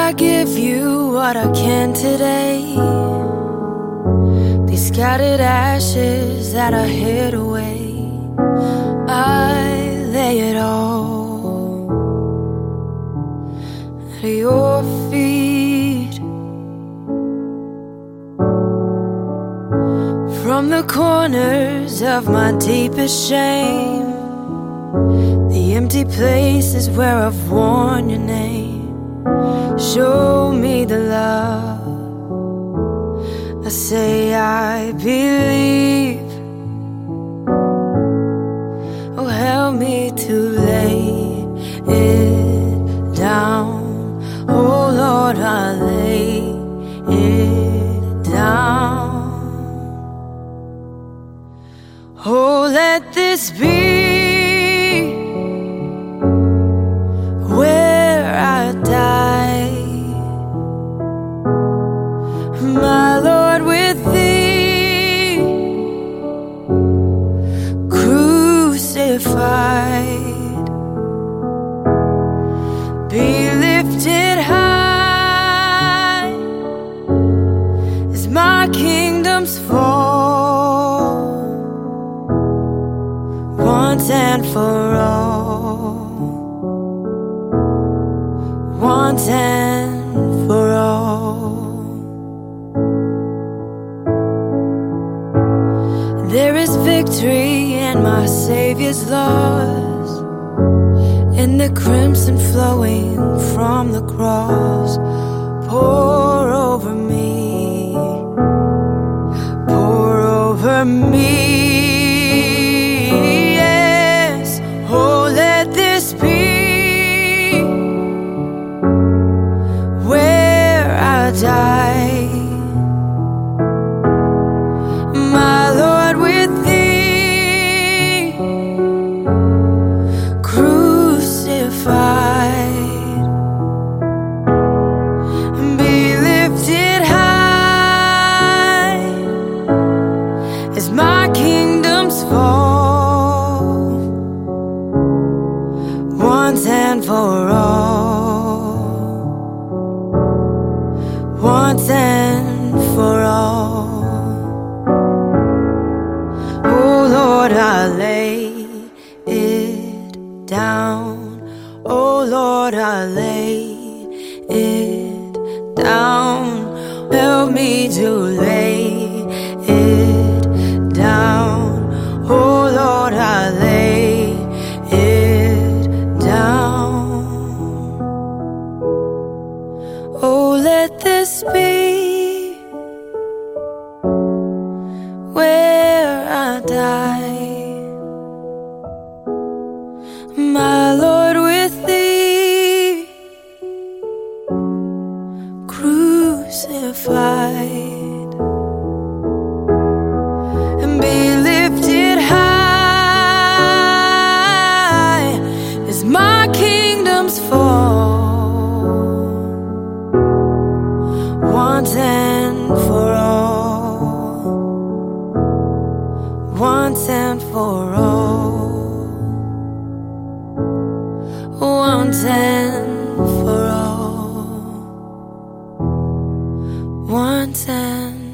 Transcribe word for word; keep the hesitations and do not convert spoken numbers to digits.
I give you what I can today. These scattered ashes that I hid away, I lay it all at your feet. From the corners of my deepest shame, the empty places where I've worn your name, show me the love. I say I believe. Oh, help me to lay it down. Oh Lord, I lay it down. Oh, let this be where I die, my Lord, with thee crucified. Be lifted high as my kingdoms fall, once and for all, once and for all. There is victory in my Savior's laws, in the crimson flowing from the cross. Pour over me, pour over me. Yes, oh, let this be where I die, my Lord, with thee crucified. Be lifted high as my kingdoms fall, once and for all, once and for all. Oh Lord, I lay it down. Oh Lord, I lay it down. Help me to lay it down. Oh Lord, I lay it down. Oh, let this be where I die, my Lord, with thee crucified. And be lifted high as my kingdoms fall, once and for all, once and for all, once and for all, once and